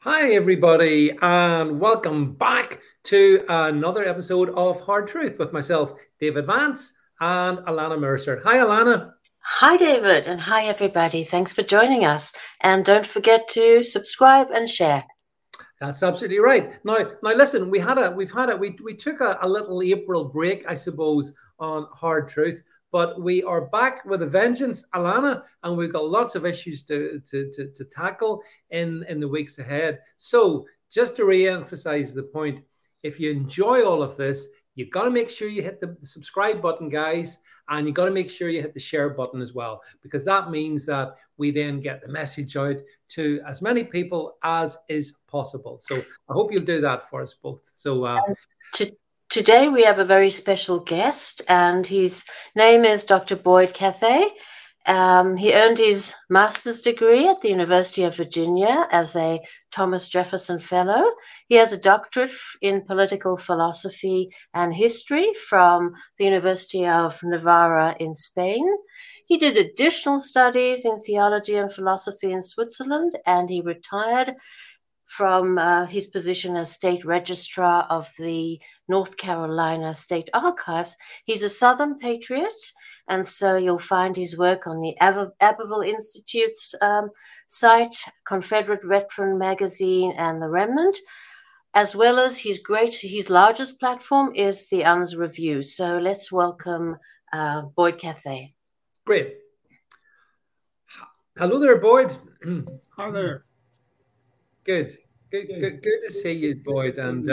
Hi, everybody, and welcome back to another episode of Hard Truth with myself, David Vance, and Alana Mercer. Hi, Alana. Hi, David, and hi, everybody. Thanks for joining us. And don't forget to subscribe and share. That's absolutely right. Now, listen. We took a little April break, I suppose, on Hard Truth, but we are back with a vengeance, Alana, and we've got lots of issues to tackle in the weeks ahead. So, just to re-emphasize the point, if you enjoy all of this, you've got to make sure you hit the subscribe button, guys, and you've got to make sure you hit the share button as well, because that means that we then get the message out to as many people as is possible. So I hope you'll do that for us both. So today we have a very special guest, and his name is Dr. Boyd Cathey. He earned his master's degree at the University of Virginia as a Thomas Jefferson Fellow. He has a doctorate in political philosophy and history from the University of Navarra in Spain. He did additional studies in theology and philosophy in Switzerland, and he retired from his position as state registrar of the North Carolina State Archives. He's a Southern patriot, and so you'll find his work on the Abbeville Institute's site, Confederate Veteran Magazine, and The Remnant, as well as his largest platform is the UNS Review. So let's welcome Boyd Cathey. Great. Hello there, Boyd. Hi there. Good to see you, Boyd, and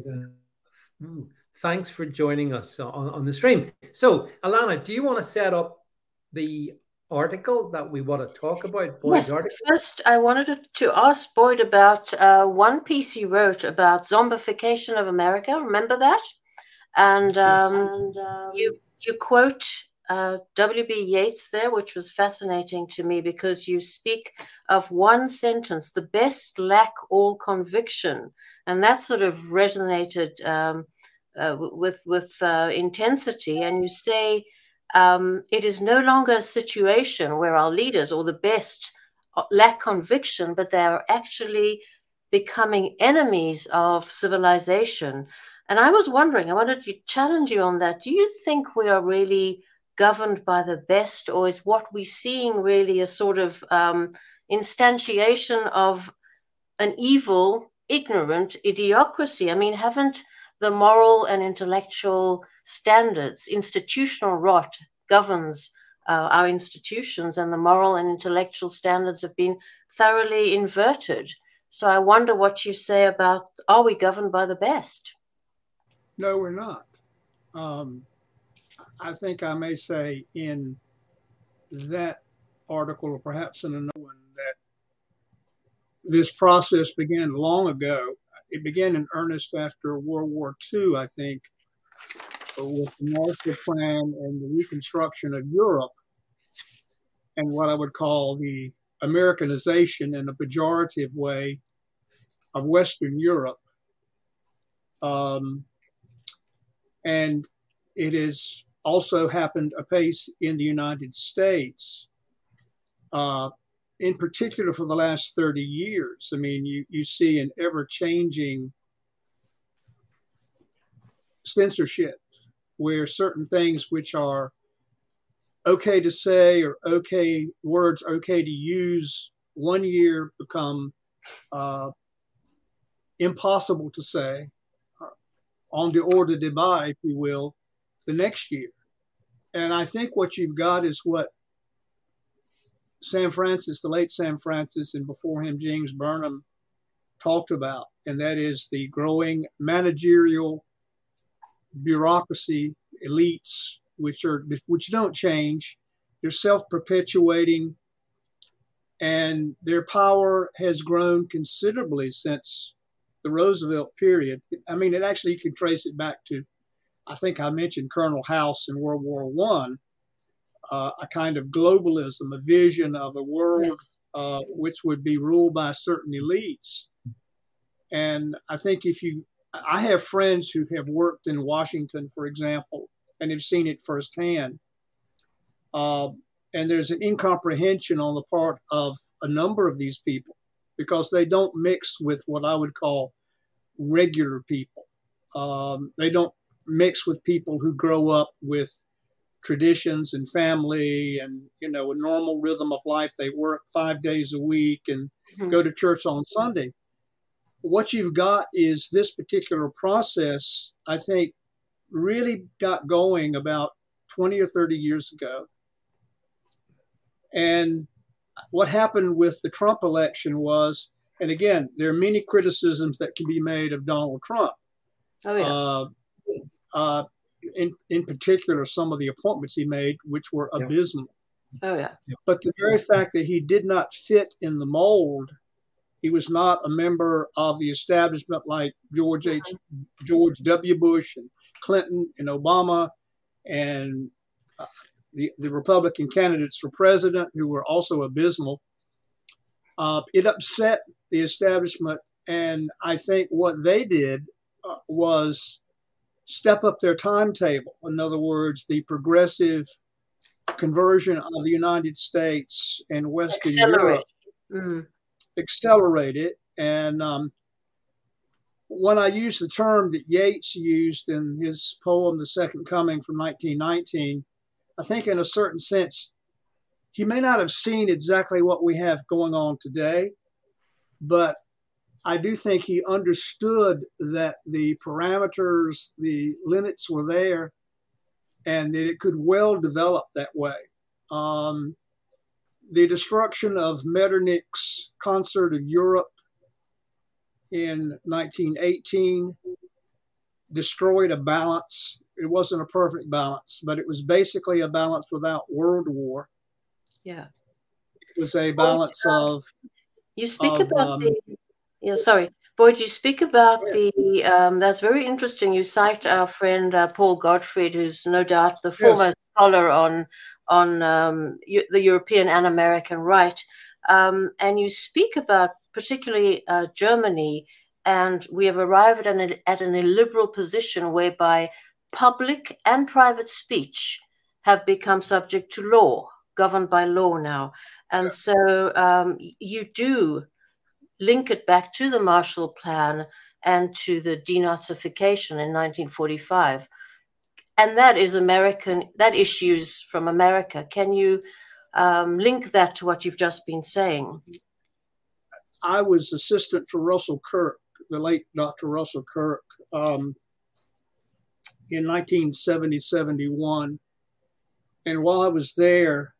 thanks for joining us on the stream. So, Alana, do you want to set up the article that we want to talk about? Boyd's article? First, I wanted to ask Boyd about one piece he wrote about zombification of America. Remember that? And you quote W.B. Yeats there, which was fascinating to me because you speak of one sentence, the best lack all conviction. And that sort of resonated with intensity. And you say, it is no longer a situation where our leaders or the best lack conviction, but they are actually becoming enemies of civilization. And I was wondering, I wanted to challenge you on that. Do you think we are really governed by the best, or is what we're seeing really a sort of instantiation of an evil, ignorant idiocracy? I mean, haven't the moral and intellectual standards, institutional rot governs our institutions, and the moral and intellectual standards have been thoroughly inverted? So I wonder what you say about, are we governed by the best? No, we're not. I think I may say in that article, or perhaps in another one, that this process began long ago. It began in earnest after World War II, I think, with the Marshall Plan and the reconstruction of Europe, and what I would call the Americanization in a pejorative way of Western Europe. And it has also happened apace in the United States, in particular for the last 30 years. I mean, you see an ever-changing censorship where certain things which are okay to say or words okay to use one year become impossible to say, on the order de bas, if you will, the next year. And I think what you've got is what Sam Francis, the late Sam Francis, and before him James Burnham talked about, and that is the growing managerial bureaucracy elites, which don't change. They're self-perpetuating, and their power has grown considerably since the Roosevelt period. I mean, it actually, you can trace it back to, I think I mentioned Colonel House in World War I, a kind of globalism, a vision of a world which would be ruled by certain elites. And I think I have friends who have worked in Washington, for example, and have seen it firsthand. And there's an incomprehension on the part of a number of these people, because they don't mix with what I would call regular people. They don't mix with people who grow up with traditions and family and, a normal rhythm of life. They work 5 days a week and go to church on Sunday. What you've got is this particular process, I think, really got going about 20 or 30 years ago. And what happened with the Trump election was, and again, there are many criticisms that can be made of Donald Trump. Oh, yeah. In particular, some of the appointments he made, which were abysmal. Oh, yeah. But the very fact that he did not fit in the mold, he was not a member of the establishment like George W. Bush and Clinton and Obama and the Republican candidates for president, who were also abysmal. It upset the establishment. And I think what they did was step up their timetable. In other words, the progressive conversion of the United States and Western Europe accelerated. And when I use the term that Yeats used in his poem, The Second Coming from 1919, I think in a certain sense, he may not have seen exactly what we have going on today, but I do think he understood that the parameters, the limits were there, and that it could well develop that way. The destruction of Metternich's Concert of Europe in 1918 destroyed a balance. It wasn't a perfect balance, but it was basically a balance without world war. Yeah. It was a balance of... You speak about Boyd, you speak about that's very interesting. You cite our friend Paul Gottfried, who's no doubt the foremost scholar on the European and American right. And you speak about particularly Germany, and we have arrived at an illiberal position whereby public and private speech have become subject to law, governed by law now. And so you do link it back to the Marshall Plan and to the denazification in 1945. And that is that issues from America. Can you link that to what you've just been saying? I was assistant to Russell Kirk, the late Dr. Russell Kirk, in 1970-71. And while I was there,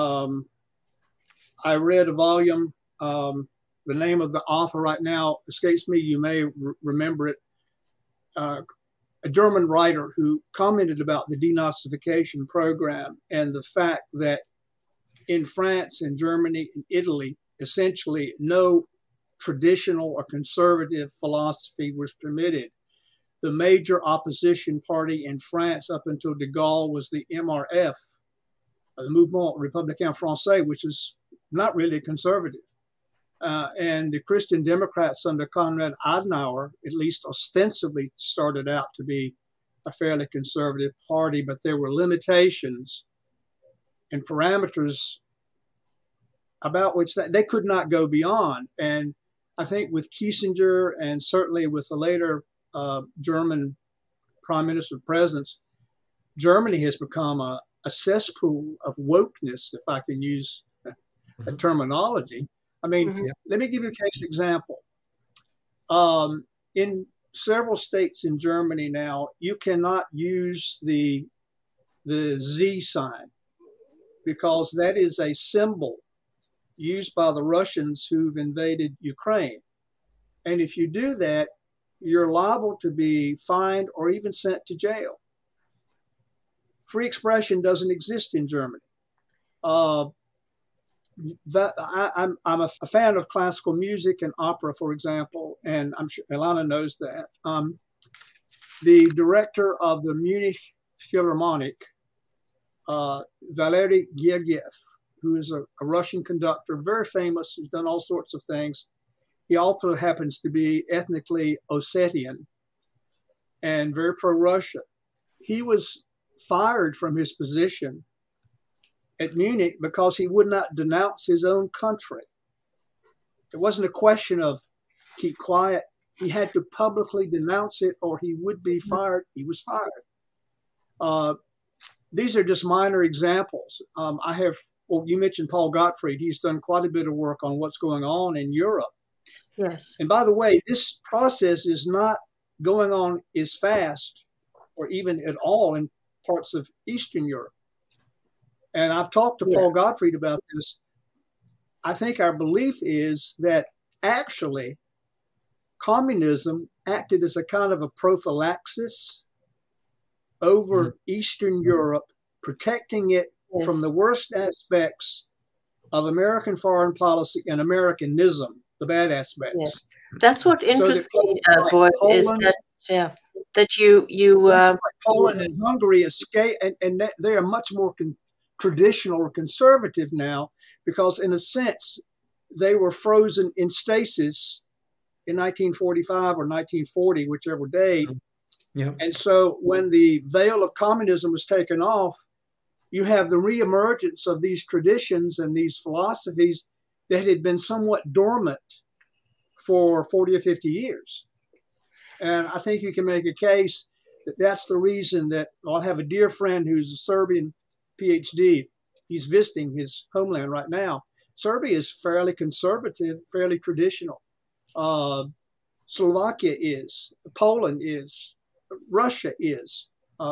I read a volume. The name of the author right now escapes me. You may remember it. A German writer who commented about the denazification program and the fact that in France and Germany and Italy, essentially no traditional or conservative philosophy was permitted. The major opposition party in France up until de Gaulle was the MRF, the Mouvement Républicain Français, which is not really conservative. And the Christian Democrats under Konrad Adenauer, at least ostensibly, started out to be a fairly conservative party, but there were limitations and parameters about which they could not go beyond. And I think with Kissinger and certainly with the later German prime minister presence, Germany has become a cesspool of wokeness, if I can use a terminology. I mean, let me give you a case example. In several states in Germany now, you cannot use the Z sign because that is a symbol used by the Russians who've invaded Ukraine. And if you do that, you're liable to be fined or even sent to jail. Free expression doesn't exist in Germany. I'm a fan of classical music and opera, for example, and I'm sure Ilana knows that. The director of the Munich Philharmonic, Valery Gergiev, who is a Russian conductor, very famous, who's done all sorts of things. He also happens to be ethnically Ossetian and very pro-Russia. He was fired from his position at Munich because he would not denounce his own country. It wasn't a question of keep quiet. He had to publicly denounce it or he would be fired. He was fired. These are just minor examples. You mentioned Paul Gottfried. He's done quite a bit of work on what's going on in Europe. Yes. And by the way, this process is not going on as fast or even at all in parts of Eastern Europe. And I've talked to Paul Gottfried about this. I think our belief is that actually communism acted as a kind of a prophylaxis over Eastern Europe, protecting it from the worst aspects of American foreign policy and Americanism, the bad aspects. Yes. That's what interests me, Boyd, is that you like Poland and Hungary escape, and they are much more traditional or conservative now, because in a sense they were frozen in stasis in 1945 or 1940, whichever date. Yeah. And so when the veil of communism was taken off, you have the reemergence of these traditions and these philosophies that had been somewhat dormant for 40 or 50 years. And I think you can make a case that that's the reason that I have a dear friend who's a Serbian PhD. He's visiting his homeland right now. Serbia is fairly conservative, fairly traditional. Slovakia is, Poland is, Russia is.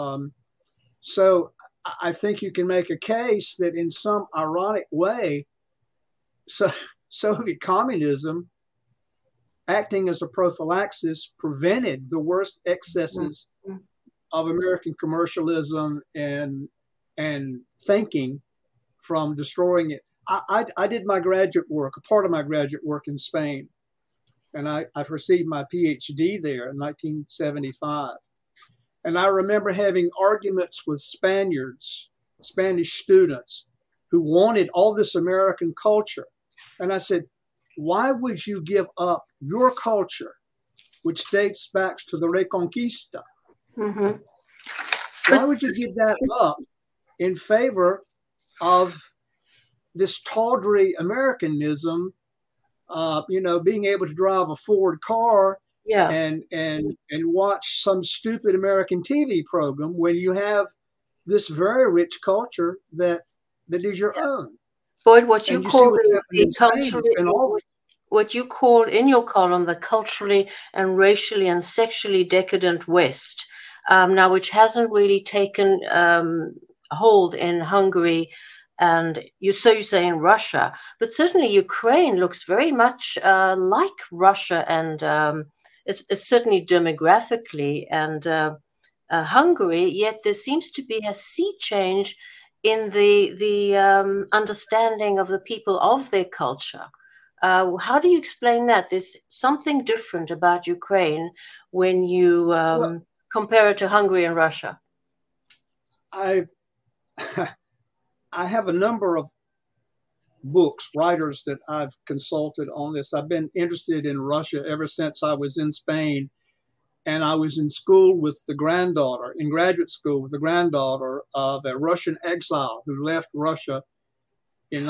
So I think you can make a case that in some ironic way, Soviet communism, acting as a prophylaxis, prevented the worst excesses of American commercialism and thinking from destroying it. I did my graduate work, a part of my graduate work in Spain, and I've received my PhD there in 1975. And I remember having arguments with Spanish students who wanted all this American culture. And I said, why would you give up your culture, which dates back to the Reconquista? Mm-hmm. Why would you give that up in favor of this tawdry Americanism, being able to drive a Ford car and watch some stupid American TV program when you have this very rich culture that is your own? Boyd, what you call what you call in your column the culturally and racially and sexually decadent West, now which hasn't really taken hold in Hungary, and you say in Russia, but certainly Ukraine looks very much like Russia, and it's certainly demographically, and Hungary. Yet there seems to be a sea change in the understanding of the people of their culture. How do you explain that? There's something different about Ukraine when you compare it to Hungary and Russia. I have a number of books, writers that I've consulted on this. I've been interested in Russia ever since I was in Spain. And I was in school with the granddaughter, in graduate school with the granddaughter of a Russian exile who left Russia in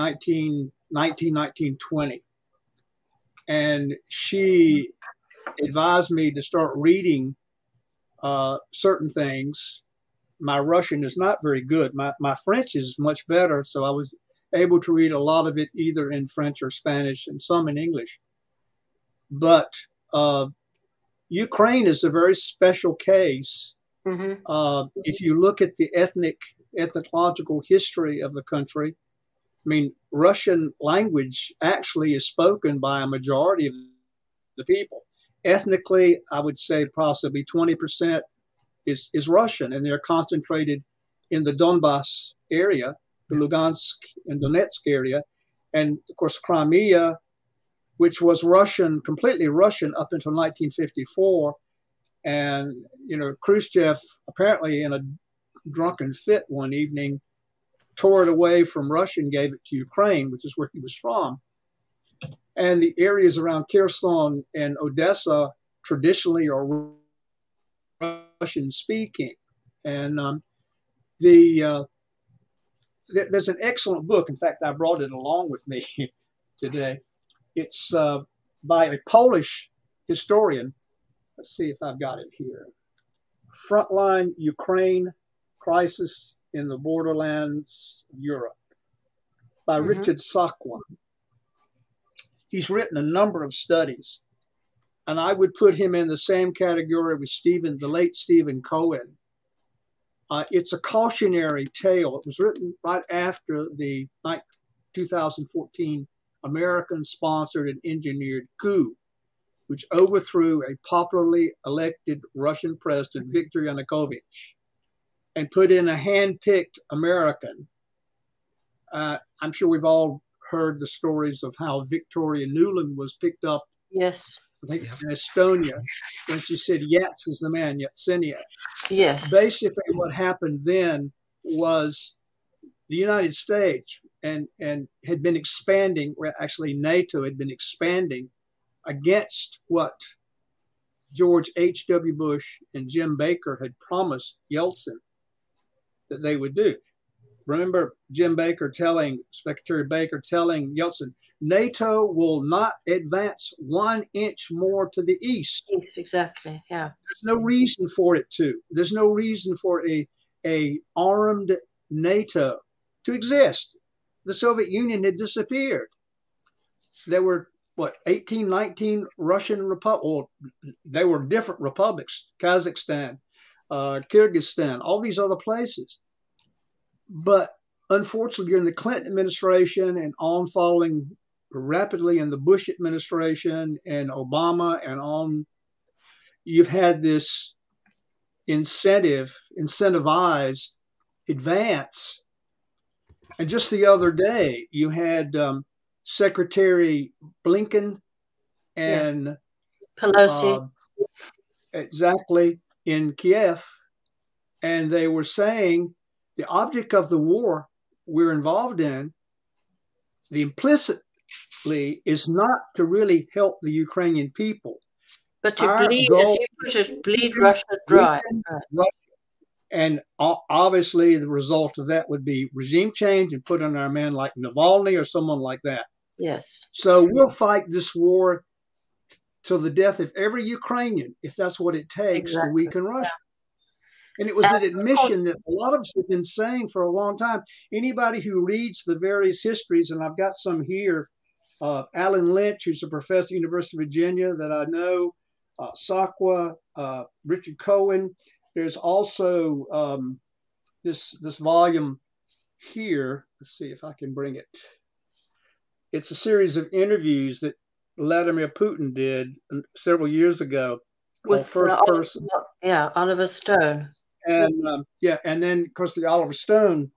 1920. And she advised me to start reading certain things. My Russian is not very good. My French is much better, so I was able to read a lot of it either in French or Spanish and some in English. But Ukraine is a very special case. Mm-hmm. If you look at the ethnological history of the country, I mean, Russian language actually is spoken by a majority of the people. Ethnically, I would say possibly 20% is Russian, and they're concentrated in the Donbass area, the Lugansk and Donetsk area, and of course Crimea, which was Russian, completely Russian up until 1954. And, Khrushchev, apparently in a drunken fit one evening, tore it away from Russia and gave it to Ukraine, which is where he was from. And the areas around Kherson and Odessa traditionally are Russian speaking. And there's an excellent book. In fact, I brought it along with me today. It's by a Polish historian. Let's see if I've got it here. Frontline Ukraine Crisis in the Borderlands of Europe by Richard Sakwa. He's written a number of studies, and I would put him in the same category with the late Stephen Cohen. It's a cautionary tale. It was written right after the 2014 American-sponsored and engineered coup, which overthrew a popularly elected Russian president, Viktor Yanukovych, and put in a hand-picked American. I'm sure we've all heard the stories of how Victoria Nuland was picked up. Yes. I think in Estonia, when she said, "Yats is the man, Yatsenyuk." Yes. Basically, what happened then was the United States and had been expanding, or actually NATO had been expanding against what George H.W. Bush and Jim Baker had promised Yeltsin that they would do. Remember Secretary Baker telling Yeltsin, NATO will not advance 1 inch more to the east. Yes, exactly. Yeah. There's no reason for it to. There's no reason for a armed NATO to exist. The Soviet Union had disappeared. There were 18, 19 Russian republics. Well, they were different republics, Kazakhstan, Kyrgyzstan, all these other places. But unfortunately, during the Clinton administration and on following rapidly in the Bush administration and Obama and on, you've had this incentivized advance. And just the other day, you had Secretary Blinken and Pelosi exactly in Kiev, and they were saying the object of the war we're involved in, the implicitly, is not to really help the Ukrainian people, but to bleed Russia dry. Russia. And obviously, the result of that would be regime change and put on our man like Navalny or someone like that. Yes. So we'll fight this war till the death of every Ukrainian, if that's what it takes to weaken Russia. And it was an admission that a lot of us have been saying for a long time. Anybody who reads the various histories, and I've got some here, Alan Lynch, who's a professor at the University of Virginia that I know, Sakwa, Richard Cohen. There's also this volume here. Let's see if I can bring it. It's a series of interviews that Vladimir Putin did several years ago. With First Person. Yeah, Oliver Stone. And and then of course the Oliver Stone.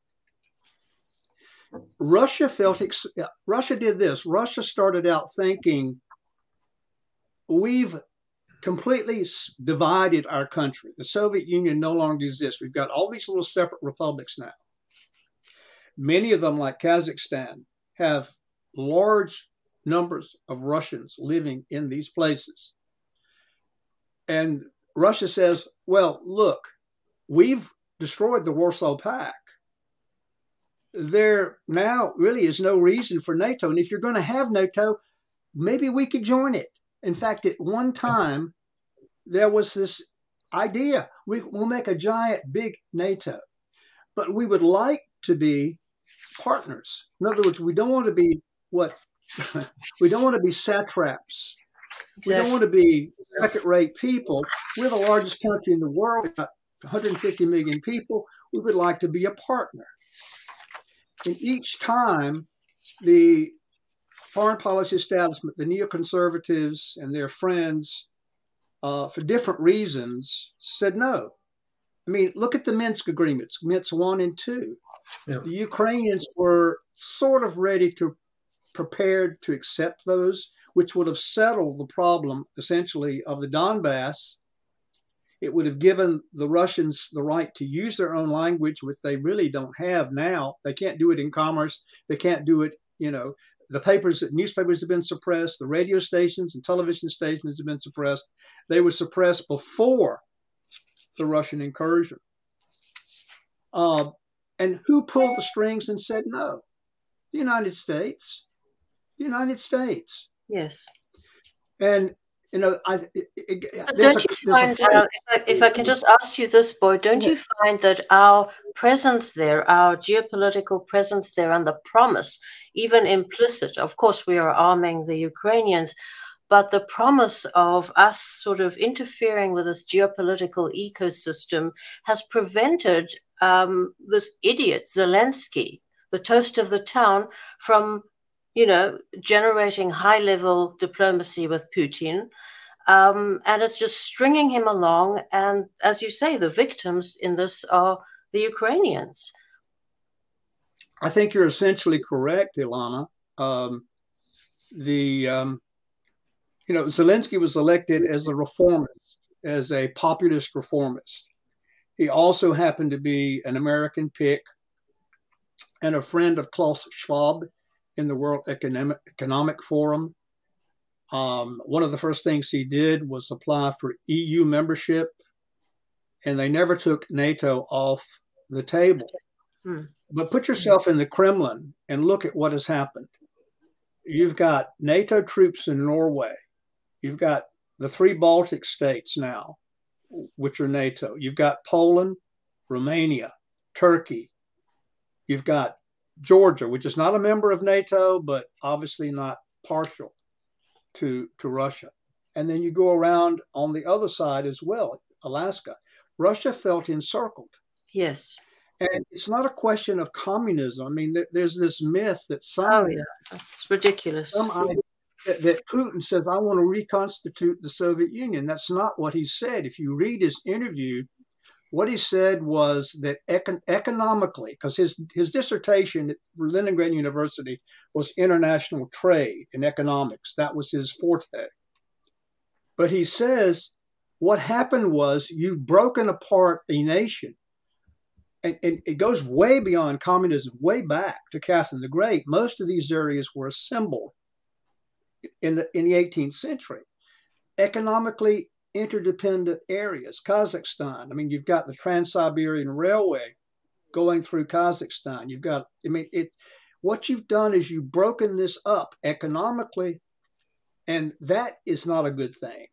Russia did this. Russia started out thinking, we've completely divided our country. The Soviet Union no longer exists. We've got all these little separate republics now. Many of them, like Kazakhstan, have large numbers of Russians living in these places. And Russia says, well, look, we've destroyed the Warsaw Pact. There now really is no reason for NATO. And if you're going to have NATO, maybe we could join it. In fact, at one time, there was this idea, we'll make a giant, big NATO, but we would like to be partners. In other words, we don't want to be we don't want to be satraps. Exactly. We don't want to be second-rate people. We're the largest country in the world, we've got 150 million people. We would like to be a partner. And each time, the foreign policy establishment, the neoconservatives and their friends, for different reasons, said no. I mean, look at the Minsk agreements, Minsk 1 and 2. Yeah. The Ukrainians were sort of ready to prepared to accept those, which would have settled the problem, essentially, of the Donbass. It would have given the Russians the right to use their own language, which they really don't have now. They can't do it in commerce. They can't do it, the newspapers have been suppressed. The radio stations and television stations have been suppressed. They were suppressed before the Russian incursion. And who pulled the strings and said no? The United States. The United States. Yes. And Don't you find, if I can just ask you this, Boyd, don't you find that our presence there, our geopolitical presence there, and the promise, even implicit, of course, we are arming the Ukrainians, but the promise of us sort of interfering with this geopolitical ecosystem has prevented this idiot Zelensky, the toast of the town, from generating high-level diplomacy with Putin. And it's just stringing him along. And as you say, the victims in this are the Ukrainians. I think you're essentially correct, Ilana. Zelensky was elected as a reformist, as a populist reformist. He also happened to be an American pick and a friend of Klaus Schwab in the World Economic Forum. One of the first things he did was apply for EU membership, and they never took NATO off the table. But put yourself in the Kremlin and look at what has happened. You've got NATO troops in Norway. You've got the 3 Baltic states now, which are NATO. You've got Poland, Romania, Turkey. You've got Georgia, which is not a member of NATO, but obviously not partial to Russia. And then you go around on the other side as well, Alaska. Russia felt encircled. Yes. And it's not a question of communism. I mean, there's this myth that that's ridiculous. That Putin says, I want to reconstitute the Soviet Union. That's not what he said. If you read his interview, what he said was that economically, because his dissertation at Leningrad University was international trade and economics. That was his forte. But he says, what happened was you've broken apart a nation. And it goes way beyond communism, way back to Catherine the Great. Most of these areas were assembled in the 18th century. Economically interdependent areas. Kazakhstan. I mean, you've got the Trans-Siberian Railway going through Kazakhstan. What you've done is you've broken this up economically, and that is not a good thing.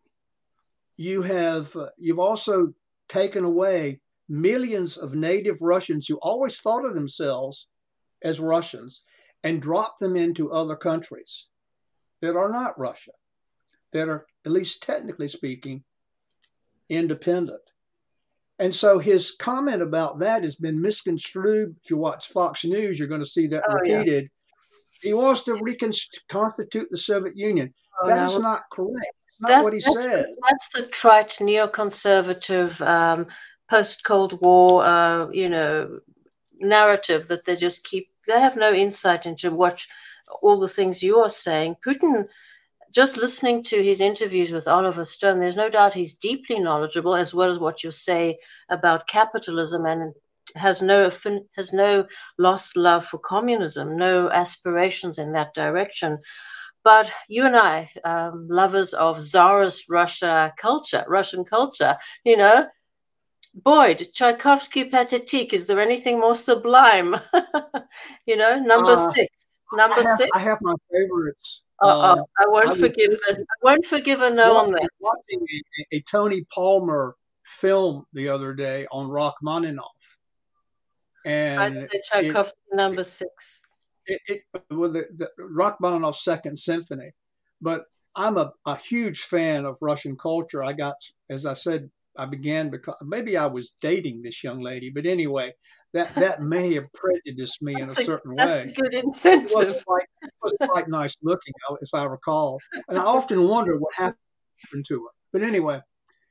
You've also taken away millions of native Russians who always thought of themselves as Russians and dropped them into other countries that are not Russia, that are, at least technically speaking, independent. And so his comment about that has been misconstrued. If you watch Fox News, you're going to see that repeated. Yeah. He wants to reconstitute the Soviet Union. That is not correct. It's not what he said. That's the trite neoconservative post-Cold War, narrative that they have no insight into what all the things you are saying. Putin, just listening to his interviews with Oliver Stone, there's no doubt he's deeply knowledgeable, as well as what you say about capitalism, and has no lost love for communism, no aspirations in that direction. But you and I, lovers of Tsarist Russian culture, Boyd, Tchaikovsky Pathetique, is there anything more sublime? Number 6. I have my favorites. I won't forgive a no on that. Watching a Tony Palmer film the other day on Rachmaninoff, and Tchaikovsky number 6. The Rachmaninoff's Second Symphony. But I'm a huge fan of Russian culture. As I said, I began because maybe I was dating this young lady, but anyway, that may have prejudiced me in a certain way. That's a good incentive. It was quite nice looking, if I recall. And I often wonder what happened to her. But anyway,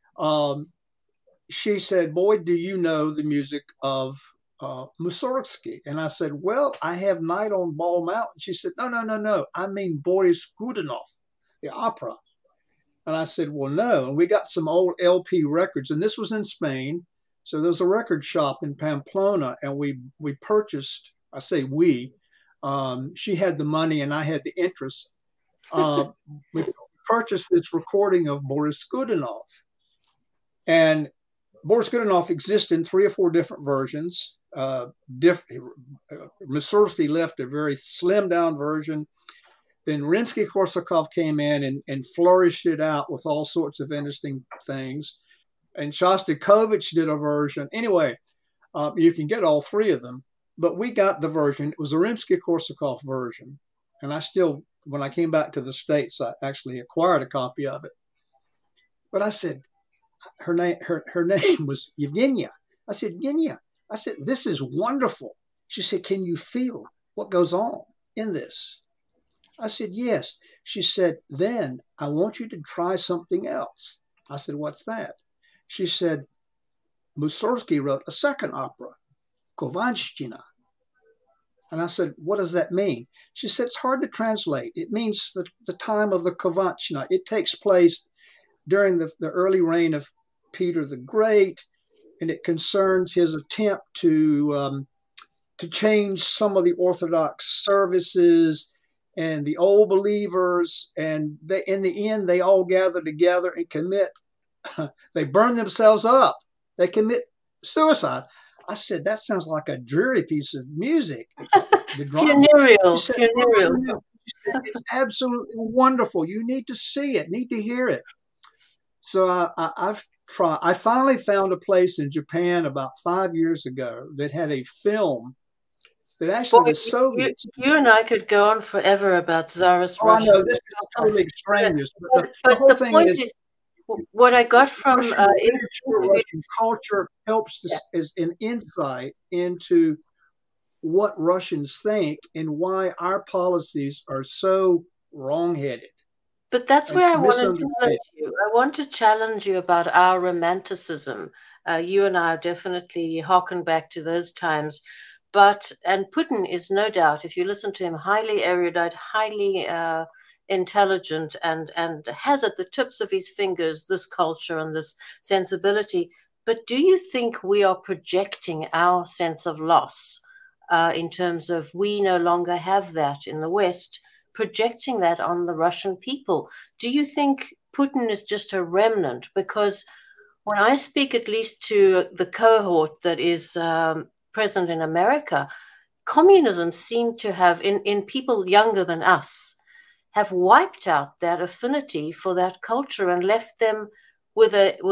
she said, "Boyd, do you know the music of Mussorgsky?" And I said, "Well, I have Night on Ball Mountain." She said, No. I mean Boris Godunov, the opera. And I said, "Well, no." And we got some old LP records, and this was in Spain. So there's a record shop in Pamplona, and we purchased, I say we, she had the money and I had the interest. We purchased this recording of Boris Godunov. And Boris Godunov exists in 3 or 4 different versions. Mussorgsky left a very slimmed down version. Then Rimsky-Korsakov came in and flourished it out with all sorts of interesting things. And Shostakovich did a version. Anyway, you can get all three of them. But we got the version. It was a Rimsky-Korsakov version. And I still, when I came back to the States, I actually acquired a copy of it. But I said, her name was Evgenia. I said, Evgenia, I said, this is wonderful. She said, can you feel what goes on in this? I said, yes. She said, then I want you to try something else. I said, what's that? She said, Mussorgsky wrote a second opera, Kovanshchina. And I said, what does that mean? She said, it's hard to translate. It means the time of the Kovanshchina. It takes place during the early reign of Peter the Great, and it concerns his attempt to change some of the Orthodox services and the old believers, and in the end, they all gather together and commit. They burn themselves up. They commit suicide. I said, that sounds like a dreary piece of music. The drama. Funereal. Said, funereal. It's absolutely wonderful. You need to see it, need to hear it. So I've tried. I finally found a place in Japan about 5 years ago that had a film that actually the Soviets. You and I could go on forever about Tsarist Russia. Russia. I know this is totally extraneous, but the whole thing point is what I got from Russian culture helps as an insight into what Russians think and why our policies are so wrong-headed. But that's where I want to challenge you. I want to challenge you about our romanticism. You and I are definitely harken back to those times. And Putin is no doubt, if you listen to him, highly erudite, highly intelligent, and has at the tips of his fingers this culture and this sensibility. But do you think we are projecting our sense of loss in terms of we no longer have that in the West, projecting that on the Russian people? Do you think Putin is just a remnant? Because when I speak at least to the cohort that is present in America, communism seemed to have, in people younger than us, have wiped out that affinity for that culture and left them with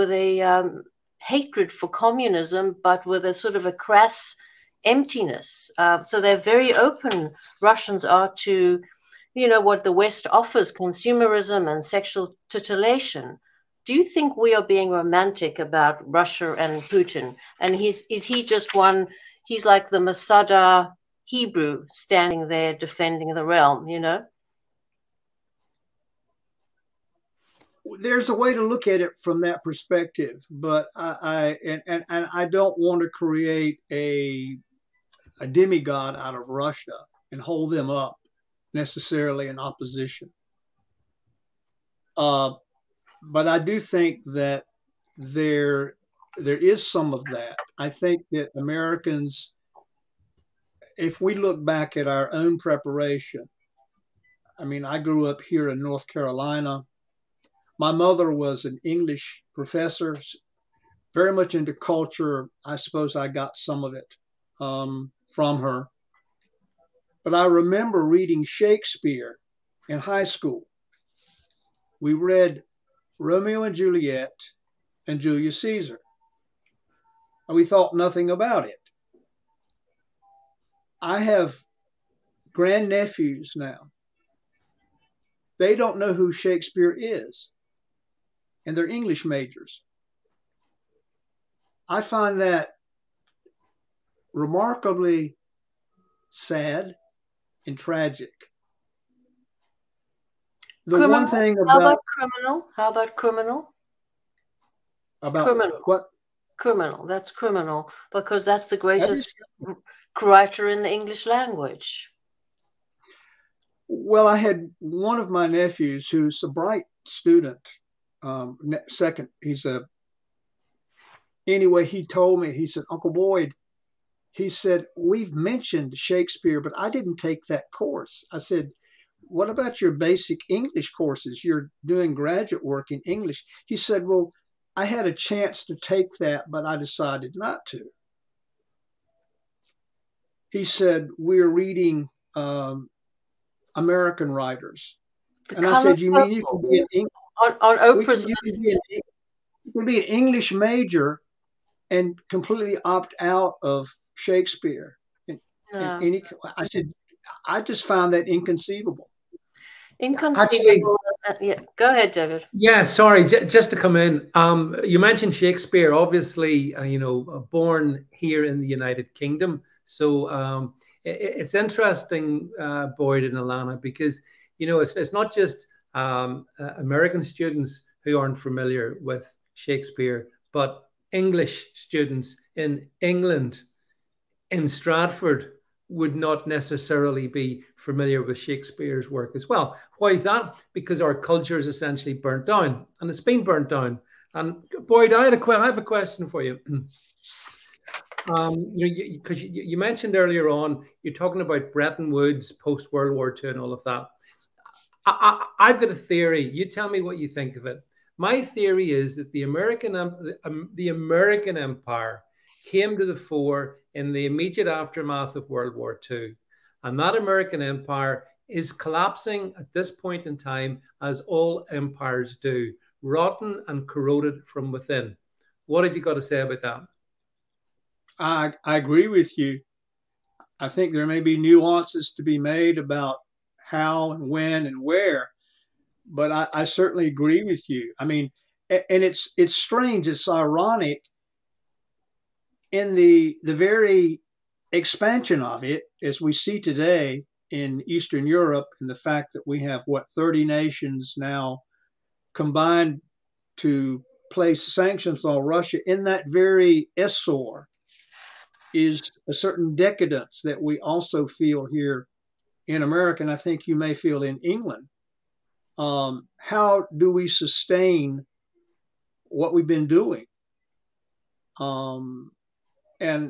a hatred for communism, but with a sort of a crass emptiness. So they're very open, Russians are, to what the West offers, consumerism and sexual titillation. Do you think we are being romantic about Russia and Putin? And is he just one? He's like the Masada Hebrew standing there defending the realm, There's a way to look at it from that perspective, but I don't want to create a demigod out of Russia and hold them up necessarily in opposition. But I do think that there is some of that. I think that Americans, if we look back at our own preparation, I mean, I grew up here in North Carolina. My mother was an English professor, very much into culture. I suppose I got some of it from her. But I remember reading Shakespeare in high school. We read Romeo and Juliet and Julius Caesar. And we thought nothing about it. I have grandnephews now. They don't know who Shakespeare is, and they're English majors. I find that remarkably sad and tragic. The criminal? One thing about... How about criminal? How about criminal? About criminal. What? Criminal. That's criminal, because that's the greatest writer in the English language. Well, I had one of my nephews who's a bright student. Anyway, he told me, he said, Uncle Boyd, he said, we've mentioned Shakespeare, but I didn't take that course. I said, what about your basic English courses? You're doing graduate work in English. He said, well, I had a chance to take that, but I decided not to. He said, we're reading American writers. The And I Color said, you mean Purple you on can, Oprah's you can be an English major and completely opt out of Shakespeare? And I said, I just found that inconceivable. Inconceivable. Yeah, go ahead, David. Yeah, sorry, just to come in. You mentioned Shakespeare, obviously, born here in the United Kingdom. So it's interesting, Boyd and Alana, because it's not just American students who aren't familiar with Shakespeare, but English students in England, in Stratford, would not necessarily be familiar with Shakespeare's work as well. Why is that? Because our culture is essentially burnt down, and it's been burnt down. And Boyd, I have a question for you. Because you mentioned earlier on, you're talking about Bretton Woods, post World War II, and all of that. I've got a theory. You tell me what you think of it. My theory is that the American Empire came to the fore in the immediate aftermath of World War II. And that American empire is collapsing at this point in time, as all empires do, rotten and corroded from within. What have you got to say about that? I agree with you. I think there may be nuances to be made about how and when and where, but I certainly agree with you. I mean, and it's strange, it's ironic in the very expansion of it, as we see today in Eastern Europe, and the fact that we have 30 nations now combined to place sanctions on Russia. In that very essor is a certain decadence that we also feel here in America, and I think you may feel in England. How do we sustain what we've been doing? And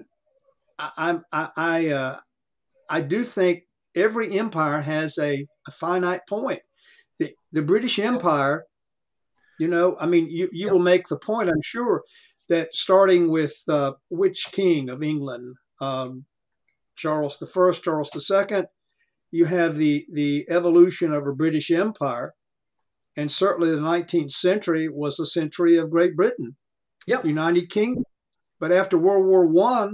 I do think every empire has a finite point. The British Empire, I mean, you will make the point, I'm sure, that starting with which king of England, Charles I, Charles II, you have the evolution of a British Empire, and certainly the 19th century was the century of Great Britain, the United Kingdom. But after World War I,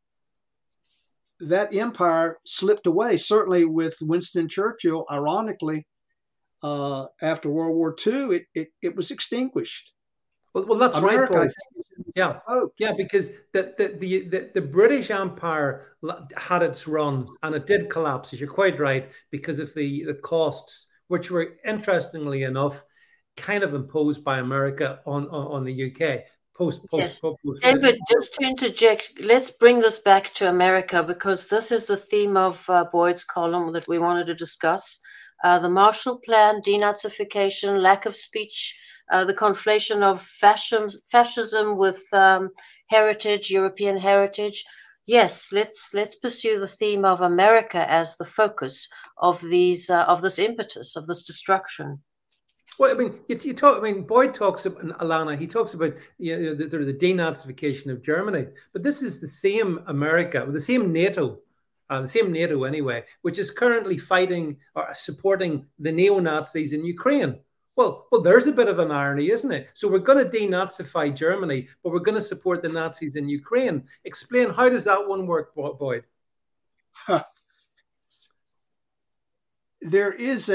that empire slipped away, certainly with Winston Churchill, ironically. After World War II, it was extinguished. Well, that's America, right, Paul. Yeah, because the British Empire had its run, and it did collapse. You're quite right, because of the costs, which were, interestingly enough, kind of imposed by America on the UK. Yes. David, just to interject, let's bring this back to America, because this is the theme of Boyd's column that we wanted to discuss. The Marshall Plan, denazification, lack of speech, the conflation of fascism with heritage, European heritage. Yes, let's pursue the theme of America as the focus of this impetus, of this destruction. Well, I mean, you talk. I mean, Boyd talks about, and Alana, he talks about the denazification of Germany, but this is the same America, the same NATO anyway, which is currently fighting or supporting the neo-Nazis in Ukraine. Well, there's a bit of an irony, isn't it? So we're going to denazify Germany, but we're going to support the Nazis in Ukraine. Explain, how does that one work, Boyd? There is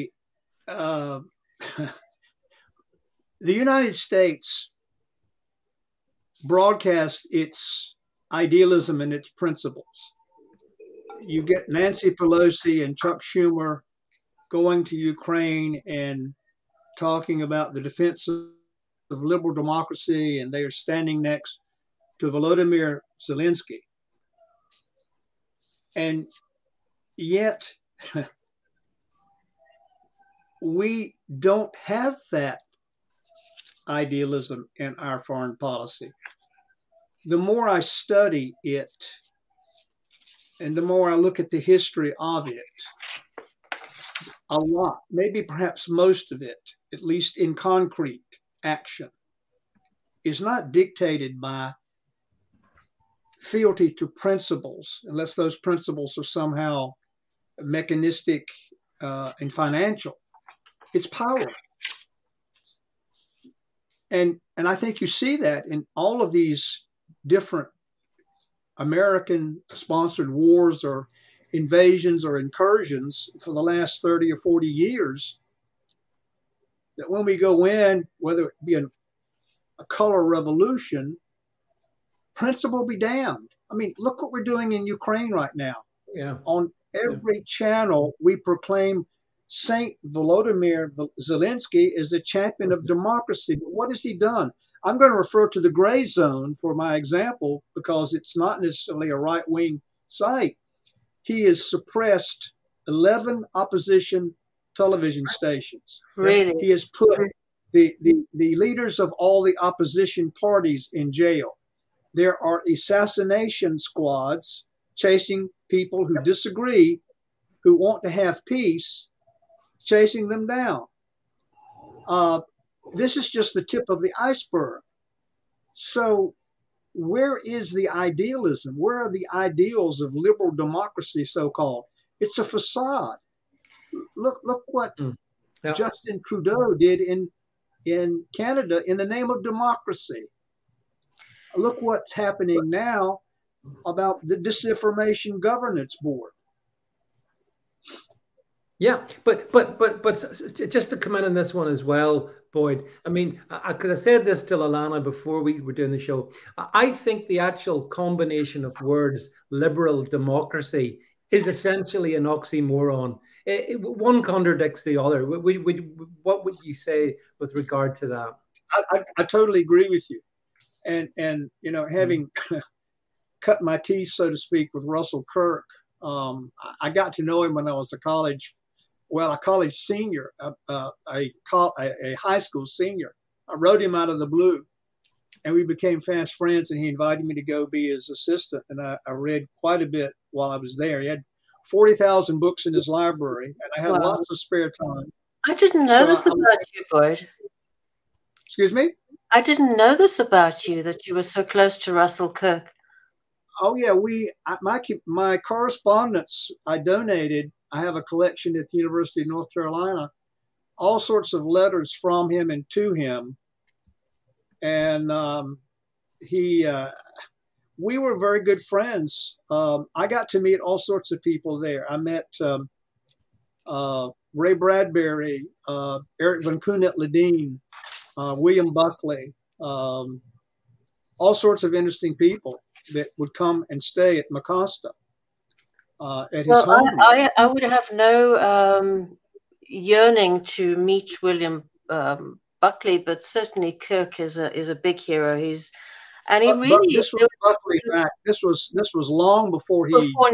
the United States broadcasts its idealism and its principles. You get Nancy Pelosi and Chuck Schumer going to Ukraine and talking about the defense of liberal democracy, and they are standing next to Volodymyr Zelensky. And yet, we don't have that idealism in our foreign policy. The more I study it, and the more I look at the history of it, a lot, maybe perhaps most of it, at least in concrete action, is not dictated by fealty to principles, unless those principles are somehow mechanistic and financial. It's power. And I think you see that in all of these different American-sponsored wars or invasions or incursions for the last 30 or 40 years, that when we go in, whether it be a color revolution, principle be damned. I mean, look what we're doing in Ukraine right now. Yeah. On every channel, we proclaim Saint Volodymyr Zelensky is the champion of democracy. But what has he done? I'm going to refer to the gray zone for my example because it's not necessarily a right-wing site. He has suppressed 11 opposition television stations. Really? He has put the leaders of all the opposition parties in jail. There are assassination squads chasing people who disagree, who want to have peace, chasing them down. This is just the tip of the iceberg. So where is the idealism? Where are the ideals of liberal democracy, so-called? It's a facade. Look what Justin Trudeau did in Canada in the name of democracy. Look what's happening now about the Disinformation Governance Board. Yeah, but just to come in on this one as well, Boyd. I mean, because I said this to Alana before we were doing the show. I think the actual combination of words, liberal democracy, is essentially an oxymoron. One contradicts the other. What would you say with regard to that? I totally agree with you, and you know, having cut my teeth, so to speak, with Russell Kirk, I got to know him when I was a college senior, a high school senior. I wrote him out of the blue, and we became fast friends, and he invited me to go be his assistant, and I read quite a bit while I was there. He had 40,000 books in his library, and I had lots of spare time. I didn't know this about you, Boyd. Excuse me? I didn't know this about you, that you were so close to Russell Kirk. Oh, yeah. My correspondence I donated. I have a collection at the University of North Carolina, all sorts of letters from him and to him. And we were very good friends. I got to meet all sorts of people there. I met Ray Bradbury, Eric Van Kunet-Ledeen, William Buckley, all sorts of interesting people that would come and stay at Mecosta. At his home. I would have no yearning to meet William Buckley, but certainly Kirk is a big hero. This was Buckley back. This was long before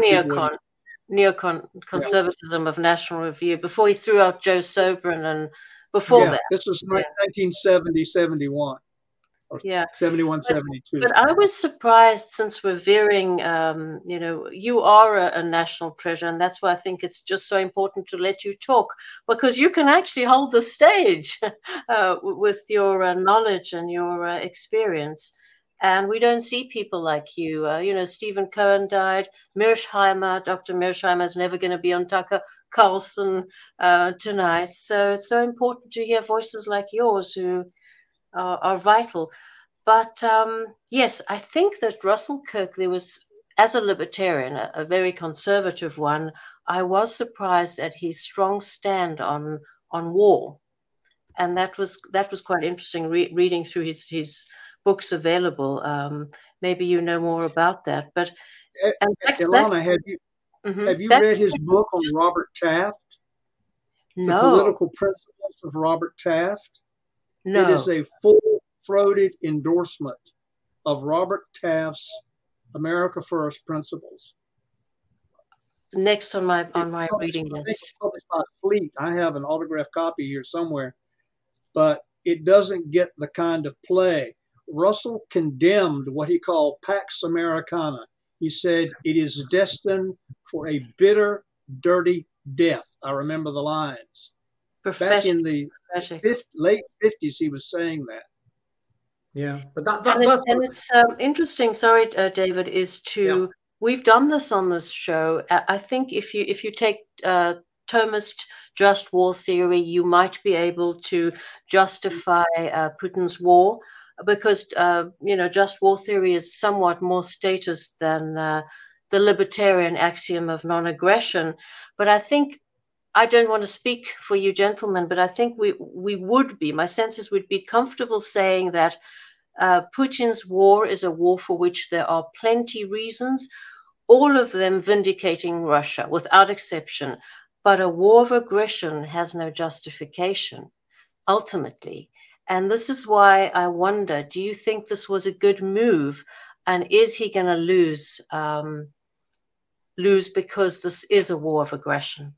neocon conservatism of National Review, before he threw out Joe Sobran, and before that. This was 1970, 71. Yeah, 71, 72. But I was surprised, since we're veering, you are a national treasure, and that's why I think it's just so important to let you talk, because you can actually hold the stage with your knowledge and your experience. And we don't see people like you. Stephen Cohen died. Mearsheimer, Dr. Mearsheimer is never going to be on Tucker Carlson tonight. So it's so important to hear voices like yours who are vital. But yes, I think that Russell Kirk, there was, as a libertarian, a very conservative one, I was surprised at his strong stand on war. And that was quite interesting, reading through his books available. Maybe you know more about that. But Ilana, have you read his book on Robert Taft? No. The Political Principles of Robert Taft? No. It is a full-throated endorsement of Robert Taft's America First principles. Next on my reading list. I think it's published by Fleet. I have an autographed copy here somewhere, but it doesn't get the kind of play. Russell condemned what he called Pax Americana. He said it is destined for a bitter, dirty death. I remember the lines. Back in the late 50s, he was saying that. Yeah, but it's interesting. Sorry, David, is to we've done this on this show. I think if you take Thomist just war theory, you might be able to justify Putin's war because, just war theory is somewhat more status than the libertarian axiom of non-aggression. But I think, I don't want to speak for you gentlemen, but I think we would be, my senses would be comfortable saying that Putin's war is a war for which there are plenty reasons, all of them vindicating Russia without exception. But a war of aggression has no justification, ultimately. And this is why I wonder, do you think this was a good move? And is he going to lose because this is a war of aggression?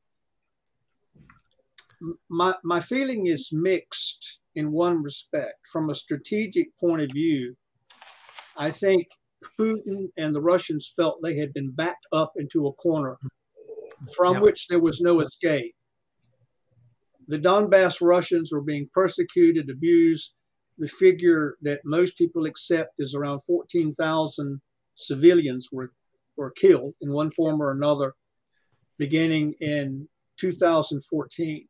My feeling is mixed in one respect. From a strategic point of view, I think Putin and the Russians felt they had been backed up into a corner from which there was no escape. The Donbass Russians were being persecuted, abused. The figure that most people accept is around 14,000 civilians were killed in one form or another, beginning in 2014.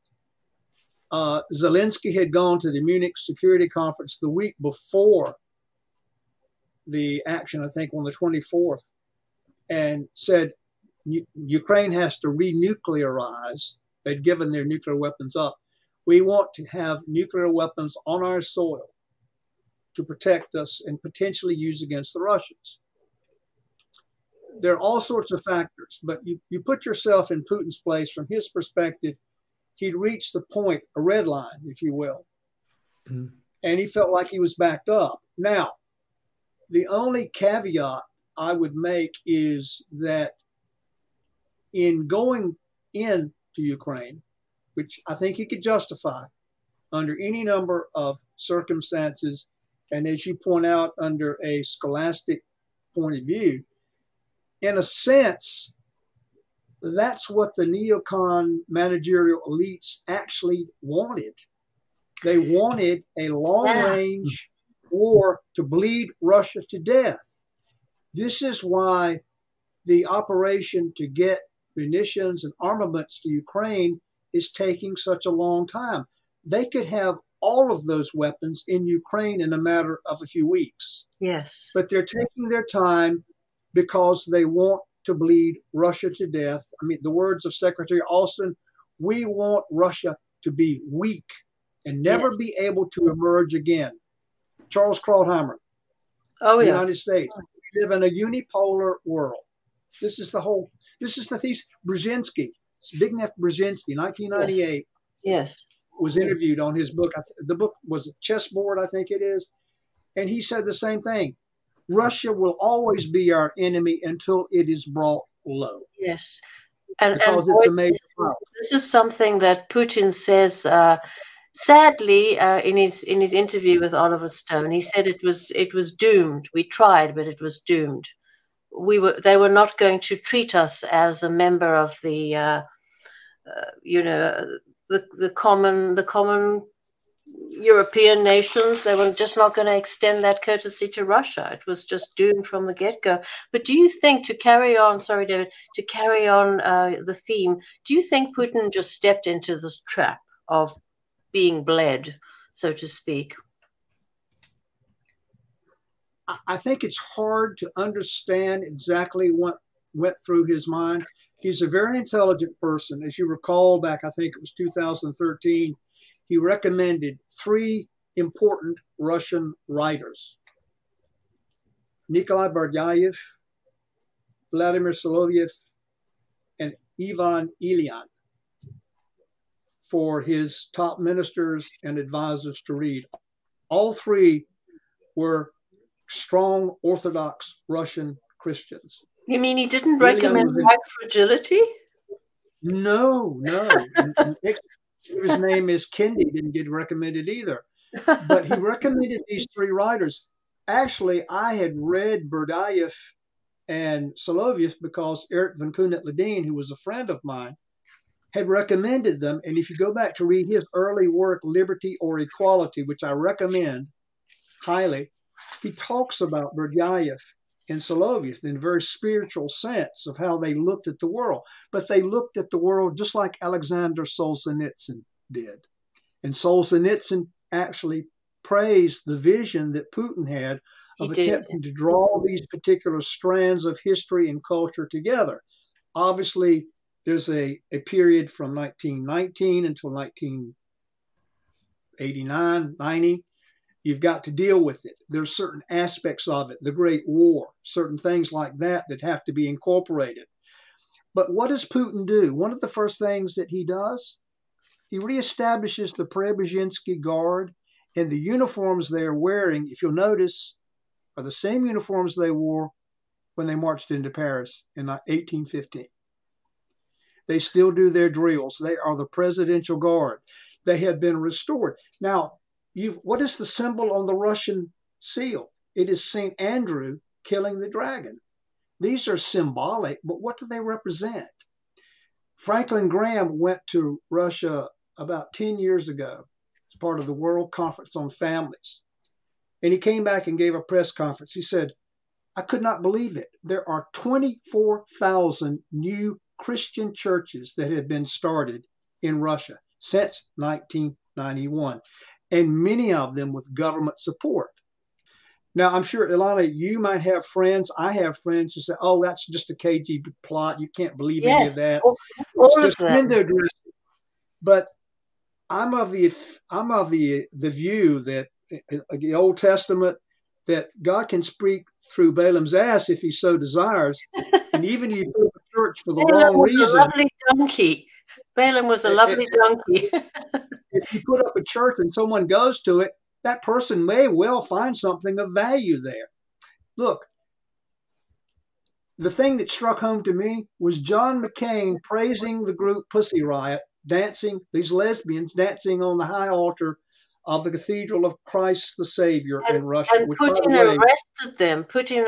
Zelensky had gone to the Munich Security Conference the week before the action, I think on the 24th, and said Ukraine has to renuclearize. They'd given their nuclear weapons up. We want to have nuclear weapons on our soil to protect us and potentially use against the Russians. There are all sorts of factors, but you put yourself in Putin's place. From his perspective, he'd reached the point, a red line, if you will, and he felt like he was backed up. Now, the only caveat I would make is that in going into Ukraine, which I think he could justify under any number of circumstances, and as you point out, under a scholastic point of view, in a sense, that's what the neocon managerial elites actually wanted. They wanted a long-range war to bleed Russia to death. This is why the operation to get munitions and armaments to Ukraine is taking such a long time. They could have all of those weapons in Ukraine in a matter of a few weeks. Yes. But they're taking their time because they want to bleed Russia to death. I mean, the words of Secretary Austin, we want Russia to be weak and never be able to emerge again. Charles Krauthammer, United States. We live in a unipolar world. This is the thesis. Brzezinski, Zbigniew Brzezinski, 1998, was interviewed on his book. The book was Chessboard, I think it is. And he said the same thing. Russia will always be our enemy until it is brought low. Yes. Because it's a major problem. This is something that Putin says, sadly, in his interview with Oliver Stone. He said it was doomed. We tried, but it was doomed. They were not going to treat us as a member of the common European nations. They were just not going to extend that courtesy to Russia. It was just doomed from the get-go. But do you think, to carry on the theme, do you think Putin just stepped into this trap of being bled, so to speak? I think it's hard to understand exactly what went through his mind. He's a very intelligent person. As you recall, back, I think it was 2013, he recommended 3 important Russian writers, Nikolai Berdyaev, Vladimir Solovyev, and Ivan Ilyin, for his top ministers and advisors to read. All 3 were strong Orthodox Russian Christians. You mean he didn't recommend white fragility? No. His name is Kendi, didn't get recommended either. But he recommended these 3 writers. Actually, I had read Berdyaev and Solovyev because Eric von Kunet-Ledeen, who was a friend of mine, had recommended them. And if you go back to read his early work, Liberty or Equality, which I recommend highly, he talks about Berdyaev and Soloviev in a very spiritual sense of how they looked at the world. But they looked at the world just like Alexander Solzhenitsyn did. And Solzhenitsyn actually praised the vision that Putin had of attempting to draw these particular strands of history and culture together. Obviously, there's a period from 1919 until 1989, 90. You've got to deal with it. There's certain aspects of it, the Great War, certain things like that that have to be incorporated. But what does Putin do? One of the first things that he does, he reestablishes the Preobrazhensky Guard, and the uniforms they're wearing, if you'll notice, are the same uniforms they wore when they marched into Paris in 1815. They still do their drills. They are the Presidential Guard. They have been restored. Now, what is the symbol on the Russian seal? It is St. Andrew killing the dragon. These are symbolic, but what do they represent? Franklin Graham went to Russia about 10 years ago as part of the World Conference on Families. And he came back and gave a press conference. He said, I could not believe it. There are 24,000 new Christian churches that have been started in Russia since 1991, and many of them with government support. Now, I'm sure, Ilana, you might have friends. I have friends who say, oh, that's just a KGB plot. You can't believe any of that. It's just window dressing. But I'm of the view that the Old Testament, that God can speak through Balaam's ass if he so desires. And even if you go to church for the wrong reason. A lovely donkey. Balaam was a lovely donkey. If you put up a church and someone goes to it, that person may well find something of value there. Look, the thing that struck home to me was John McCain praising the group Pussy Riot, dancing, these lesbians dancing on the high altar of the Cathedral of Christ the Savior in Russia. And Putin arrested them.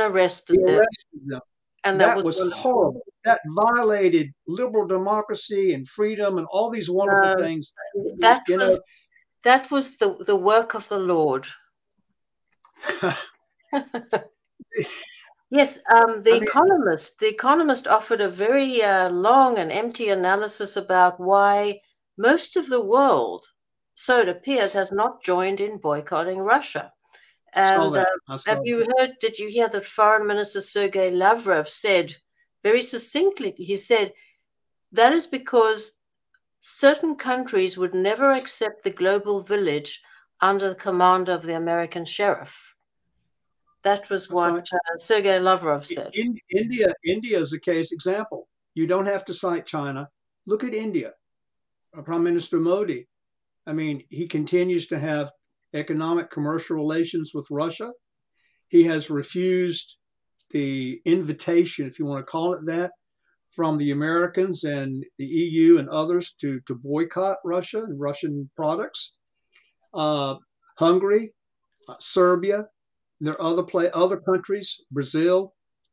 And that was horrible. That violated liberal democracy and freedom and all these wonderful things. That was the work of the Lord. Yes, The Economist offered a very long and empty analysis about why most of the world, so it appears, has not joined in boycotting Russia. And did you hear that Foreign Minister Sergei Lavrov said very succinctly, he said, that is because certain countries would never accept the global village under the command of the American sheriff. That was what Sergei Lavrov said. India is a case example. You don't have to cite China. Look at India. Prime Minister Modi, I mean, he continues to have economic, commercial relations with Russia. He has refused the invitation, if you want to call it that, from the Americans and the EU and others to boycott Russia and Russian products. Hungary, Serbia, there are other countries, Brazil.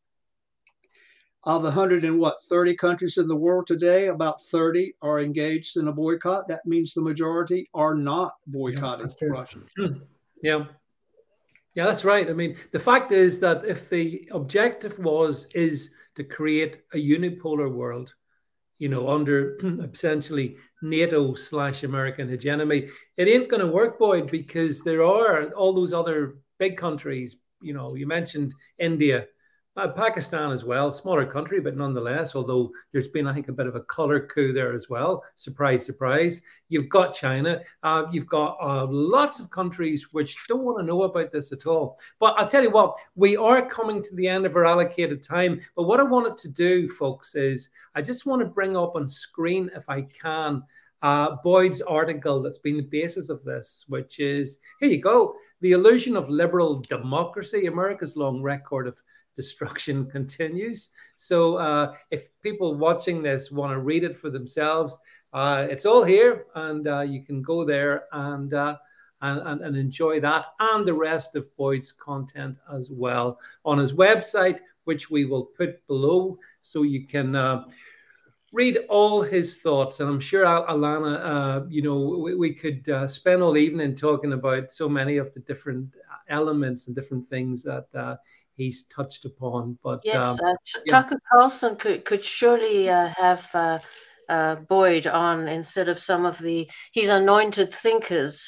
Of the 130 countries in the world today, about 30 are engaged in a boycott. That means the majority are not boycotting Russia. Yeah, that's right. I mean, the fact is that if the objective is to create a unipolar world, under essentially NATO/American hegemony, it ain't going to work, Boyd, because there are all those other big countries. You mentioned India. Pakistan as well, smaller country, but nonetheless, although there's been, I think, a bit of a color coup there as well. Surprise, surprise. You've got China. You've got lots of countries which don't want to know about this at all. But I'll tell you what, we are coming to the end of our allocated time. But what I wanted to do, folks, is I just want to bring up on screen, if I can, Boyd's article that's been the basis of this, which is, here you go, The Illusion of Liberal Democracy, America's Long Record of Destruction Continues. So if people watching this want to read it for themselves, it's all here, and you can go there and enjoy that and the rest of Boyd's content as well on his website, which we will put below, so you can read all his thoughts. And I'm sure, Alana, we could spend all evening talking about so many of the different elements and different things that he's touched upon. But yes, Tucker Carlson could surely have Boyd on instead of some of his anointed thinkers.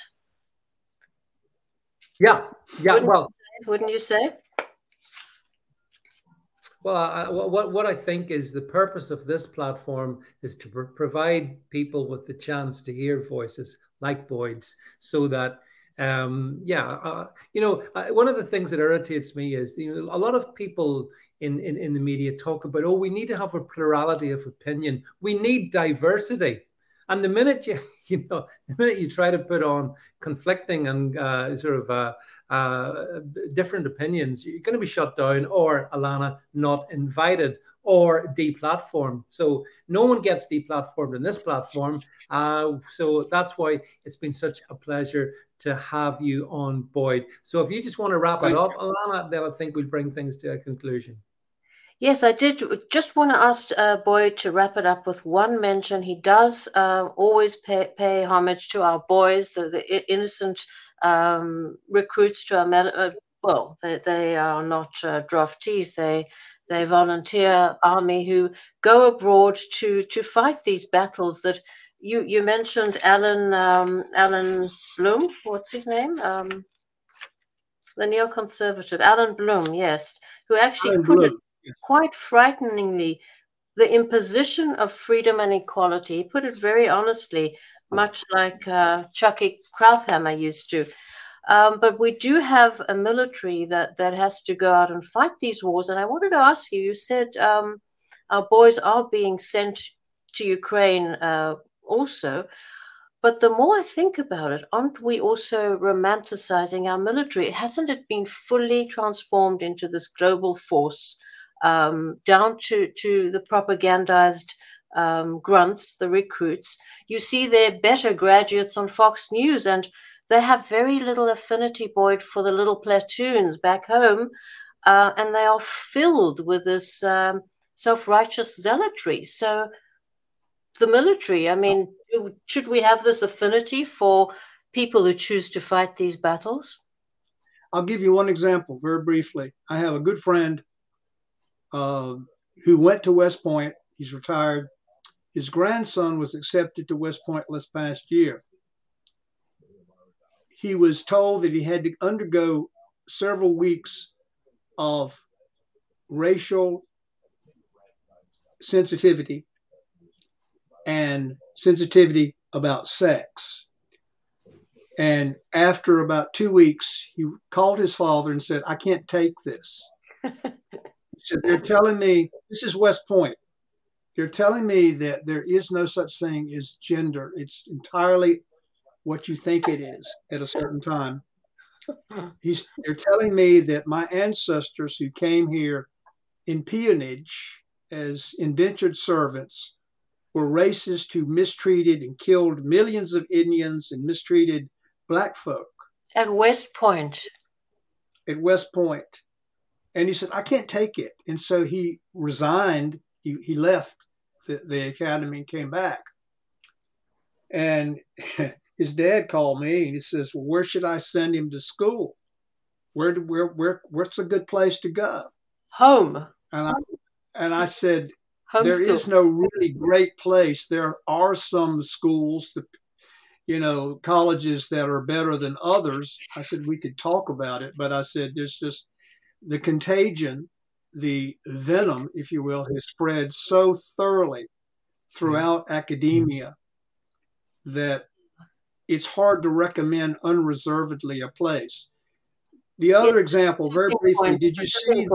Yeah. Wouldn't you say? Well, what I think is the purpose of this platform is to provide people with the chance to hear voices like Boyd's, so that, one of the things that irritates me is, a lot of people in the media talk about, we need to have a plurality of opinion. We need diversity. And the minute you try to put on conflicting and different opinions, you're going to be shut down, or, Alana, not invited, or deplatformed. So no one gets deplatformed in this platform. So that's why it's been such a pleasure to have you on, Boyd. So if you just want to wrap it up, Alana, then I think we'll bring things to a conclusion. Yes, I did just want to ask Boyd to wrap it up with one mention. He does always pay homage to our boys, the innocent recruits to our they are not draftees. They volunteer army who go abroad to fight these battles that you mentioned. Alan Bloom, what's his name? The neoconservative Alan Bloom, yes, who actually put it quite frighteningly, the imposition of freedom and equality. He put it very honestly, much like Chucky Krauthammer used to. But we do have a military that has to go out and fight these wars. And I wanted to ask you, you said our boys are being sent to Ukraine also. But the more I think about it, aren't we also romanticizing our military? Hasn't it been fully transformed into this global force, down to the propagandized grunts, the recruits? You see their better graduates on Fox News, and they have very little affinity, Boyd, for the little platoons back home, and they are filled with this self-righteous zealotry. So the military, I mean, should we have this affinity for people who choose to fight these battles? I'll give you one example very briefly. I have a good friend who went to West Point. He's retired. His grandson was accepted to West Point this past year. He was told that he had to undergo several weeks of racial sensitivity and sensitivity about sex. And after about 2 weeks, he called his father and said, "I can't take this." He said, "They're telling me," this is West Point, "they're telling me that there is no such thing as gender. It's entirely what you think it is at a certain time." They're telling me that my ancestors who came here in peonage as indentured servants were racist who mistreated and killed millions of Indians and mistreated Black folk. At West Point. At West Point. And he said, "I can't take it." And so he resigned. He left the academy and came back. And his dad called me and he says, "Well, where should I send him to school? What's a good place to go?" Home. And I said, Homeschool. There is no really great place. There are some schools, colleges that are better than others. I said, we could talk about it, but I said, there's just the contagion, the venom, if you will, has spread so thoroughly throughout academia that it's hard to recommend unreservedly a place. The other example, very briefly, did you see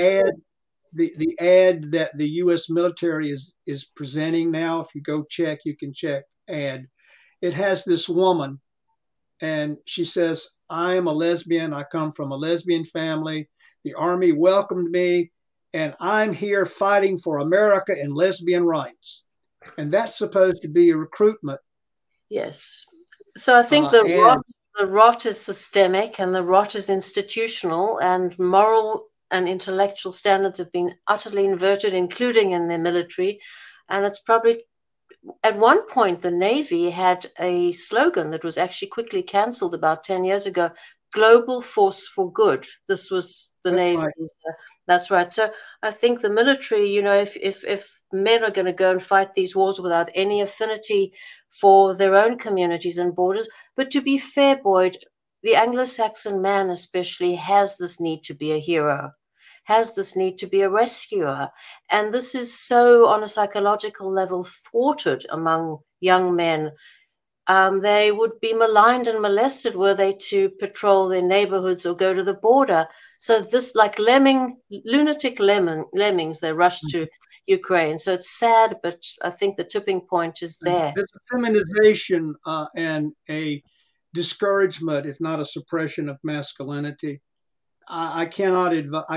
the ad that the U.S. military is presenting now? If you go check, you can check ad. It has this woman, and she says, "I am a lesbian. I come from a lesbian family. The Army welcomed me, and I'm here fighting for America and lesbian rights." And that's supposed to be a recruitment. Yes. So I think the rot is systemic and the rot is institutional, and moral and intellectual standards have been utterly inverted, including in the military. And it's probably, at one point, the Navy had a slogan that was actually quickly cancelled about 10 years ago: Global Force for Good. This was the name. Right. That's right. So I think the military, you know, if men are going to go and fight these wars without any affinity for their own communities and borders, but to be fair, Boyd, the Anglo-Saxon man especially has this need to be a hero, has this need to be a rescuer. And this is so, on a psychological level, thwarted among young men. They would be maligned and molested were they to patrol their neighborhoods or go to the border. So this, like lunatic lemmings, they rush to Ukraine. So it's sad, but I think the tipping point is there. There's a feminization and a discouragement, if not a suppression of masculinity. I cannot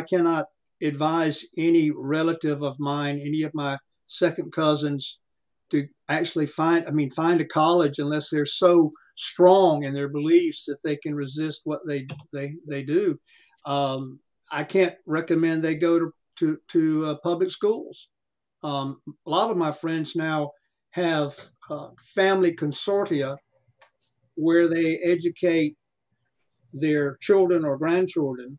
advise any relative of mine, any of my second cousins, to actually find a college unless they're so strong in their beliefs that they can resist what they do. I can't recommend they go to public schools. A lot of my friends now have family consortia where they educate their children or grandchildren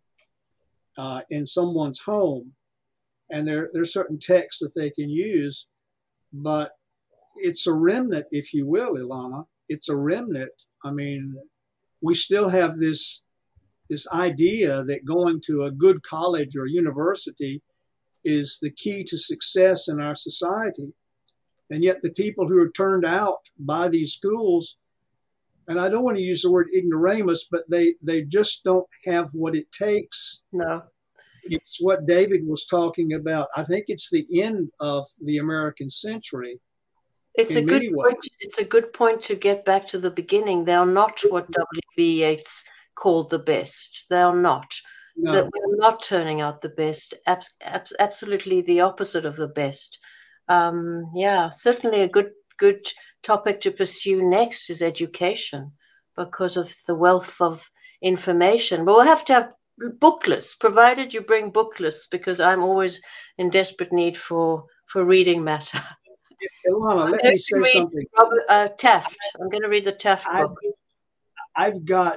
in someone's home, and there's certain texts that they can use, but it's a remnant, if you will, Ilana. It's a remnant. I mean, we still have this idea that going to a good college or university is the key to success in our society. And yet the people who are turned out by these schools, and I don't want to use the word ignoramus, but they just don't have what it takes. No. It's what David was talking about. I think it's the end of the American century. It's a good point. It's a good point to get back to the beginning. They are not what W.B. Yeats called the best. They are not. No. That we're not turning out the best. Absolutely the opposite of the best. Certainly a good topic to pursue next is education, because of the wealth of information. But we'll have to have book lists, provided you bring book lists, because I'm always in desperate need for reading matter. Ilana, let me say something. Robert Taft. I'm going to read the Taft book. I've got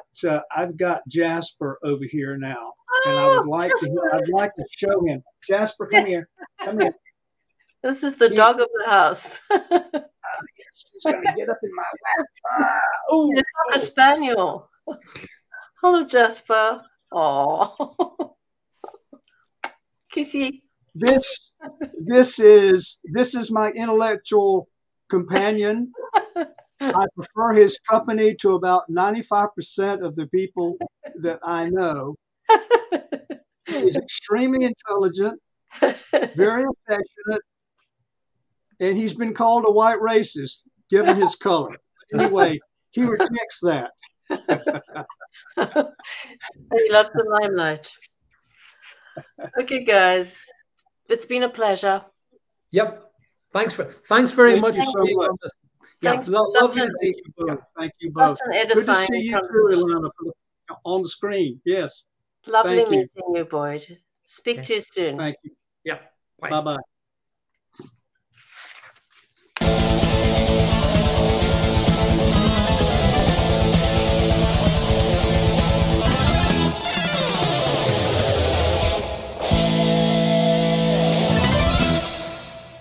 Jasper over here now, and I'd like to show him. Jasper, come here. Come here. This is the dog of the house. Yes, he's going to get up in my lap. He's a spaniel. Hello, Jasper. Oh, kissy. This is my intellectual companion. I prefer his company to about 95% of the people that I know. He's extremely intelligent, very affectionate, and he's been called a white racist given his color. Anyway, he rejects that. He loves the limelight. Okay, guys. It's been a pleasure. Yep. Thanks very much. Thank you so much. Thanks. Thank you both. Good to see you too, Ilana, on the screen. Yes. Lovely meeting you, Boyd. Speak to you soon. Thank you. Yeah. Bye-bye.